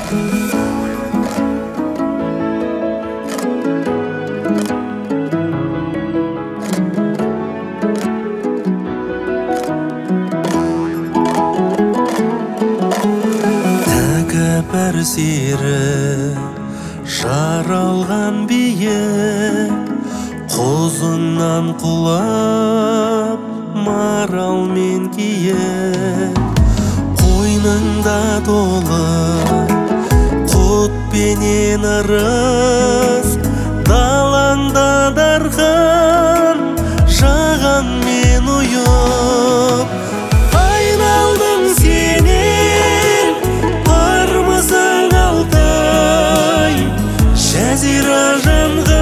Бір сері жаралған бие құзыңнан құлап маралмен кие қойныңда толы құт пенен ырыс далаңда дархан жағаңмен ұйып айналдым сенен армысың алтай жазира жанға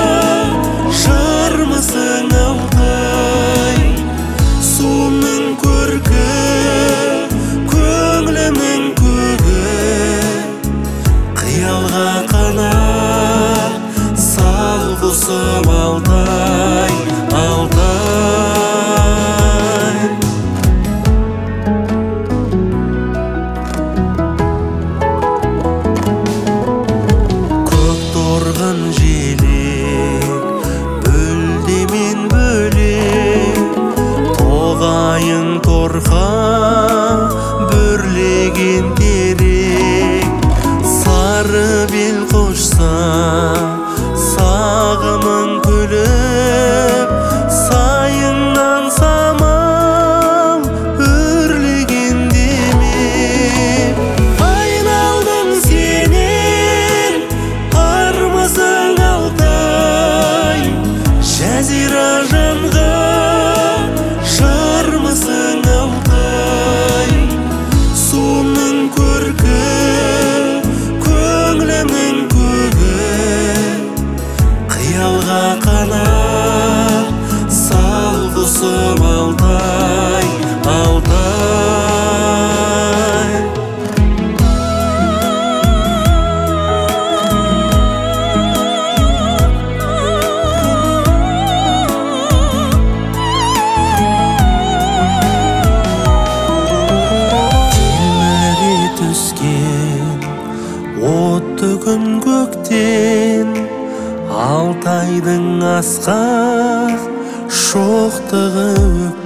жармысың алтай суымның көркі көңілімнің көгі қиялға қанат сал құсым алтай алтай көк торғын желек бөлдемен бөлек тоғайың торқа бүрлеген терек сары бел қошса сағымың күліп сайыңнан самал үрлеген демеп айналдым сенен армысың алтай жазира жанға жармысың алтай суымның көркі көңілімнің көгі қиялға қанат сал құсым алтай алтай телміре түскен отты күн көктен алтайдың асқақ шоқтығы